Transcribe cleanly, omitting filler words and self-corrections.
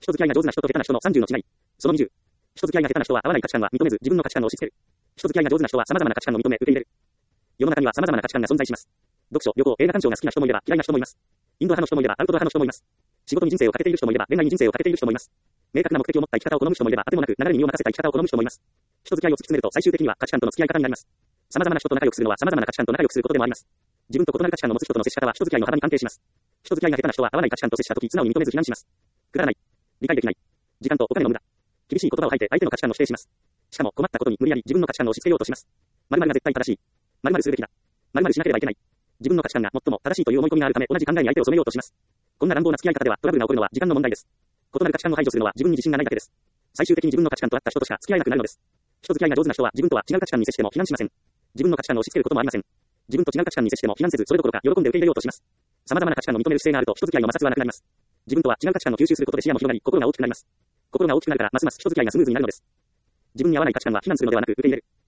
人付き合いが上手な人と下手な人の30の違い。その20。人付き合いが下手な人は合わない価値観は認めず自分の価値観を押し付ける。人付き合いが上手な人は様々な価値観を認め受け入れる。世の中には様々な価値観が存在します。読書、旅行、映画鑑賞が好きな人もいれば嫌いな人もいます。インド派の人もいればアウトドア派の人もいます。仕事に人生をかけている人もいれば恋愛に人生をかけている人もいます。明確な目的を持った生き方を好む人もいれば当てもなく流れに身を任せた生き方を好む人もいます。人付き合いを突き詰めると最終的には価値観との付き合い方になります。様々な人と仲良くするのは様々な価値観と仲良くすることでもあります。自分と異なる価値観を持つ人との接し方は人付き合いの幅に関係します。人付き合いが下手な人は合わない価値観と接したとき素直に認めず非難します。くだらない。理解できない。時間とお金の無駄。厳しい言葉を吐いて相手の価値観を否定します。しかも困ったことに無理やり自分の価値観を押し付けようとします。〇〇が絶対正しい。〇〇するべきだ。〇〇しなければいけない。自分の価値観が最も正しいという思い込みがあるため同じ考えに相手を染めようとします。こんな乱暴な付き合い方ではトラブルが起こるのは時間の問題です。異なる価値観を排除するのは自分に自信がないだけです。最終的に自分の価値観と合った人としか付き合えなくなるのです。人付き合いが上手な人は自分とは違う価値観に接しても非難しません。自分の価値観を押し付けることもありません。自分と違う価値観に接しても非難せずそれどころか喜んで受け入れようとします。様々な価値観を認める姿勢があると人付き合いの摩擦はなくなります。自分とは違う価値観を吸収することで視野も広がり心が大きくなります。心が大きくなるからますます人付き合いがスムーズになるのです。自分に合わない価値観は非難するのではなく受け入れる。